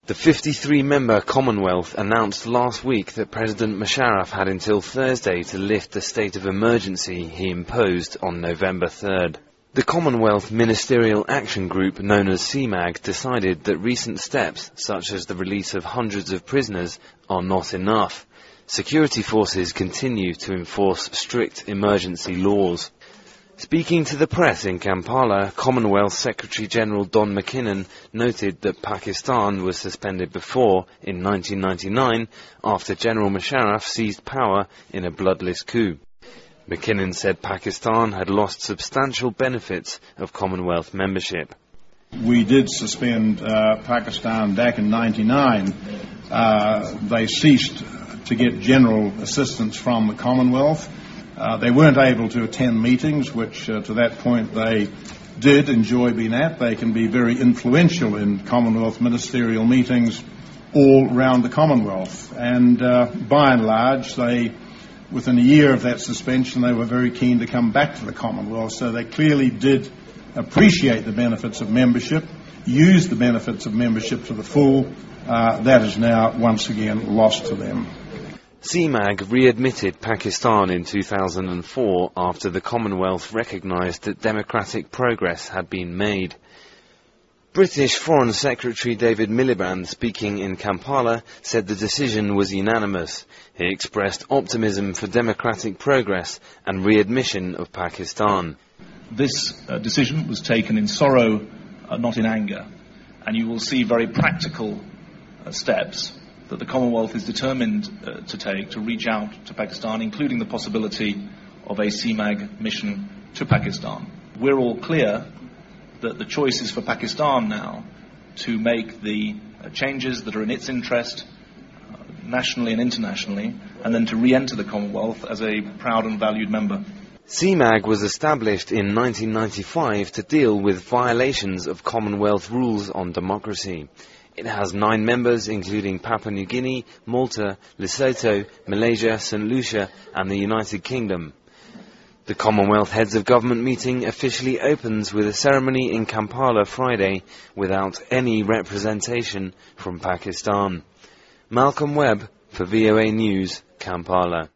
The 53-member Commonwealth announced last week that President Musharraf had until Thursday to lift the state of emergency he imposed on November 3rd. The Commonwealth Ministerial Action Group, known as CMAG, decided that recent steps, such as the release of hundreds of prisoners, are not enough. Security forces continue to enforce strict emergency laws. Speaking to the press in Kampala, Commonwealth Secretary-General Don McKinnon noted that Pakistan was suspended before, in 1999, after General Musharraf seized power in a bloodless coup. McKinnon said Pakistan had lost substantial benefits of Commonwealth membership. We did suspend Pakistan back in 1999. They ceased to get general assistance from the Commonwealth. They weren't able to attend meetings, which to that point they did enjoy being at. They can be very influential in Commonwealth ministerial meetings all around the Commonwealth. And by and large, within a year of that suspension, they were very keen to come back to the Commonwealth. So they clearly did appreciate the benefits of membership, use the benefits of membership to the full. That is now once again lost to them. CMAG readmitted Pakistan in 2004 after the Commonwealth recognised that democratic progress had been made. British Foreign Secretary David Miliband, speaking in Kampala, said the decision was unanimous. He expressed optimism for democratic progress and readmission of Pakistan. This decision was taken in sorrow, not in anger, and you will see very practical steps that the Commonwealth is determined to take to reach out to Pakistan, including the possibility of a CMAG mission to Pakistan. We're all clear that the choice is for Pakistan now to make the changes that are in its interest, nationally and internationally, and then to re-enter the Commonwealth as a proud and valued member. CMAG was established in 1995 to deal with violations of Commonwealth rules on democracy. It has 9 members, including Papua New Guinea, Malta, Lesotho, Malaysia, St. Lucia and the United Kingdom. The Commonwealth Heads of Government meeting officially opens with a ceremony in Kampala Friday without any representation from Pakistan. Malcolm Webb for VOA News, Kampala.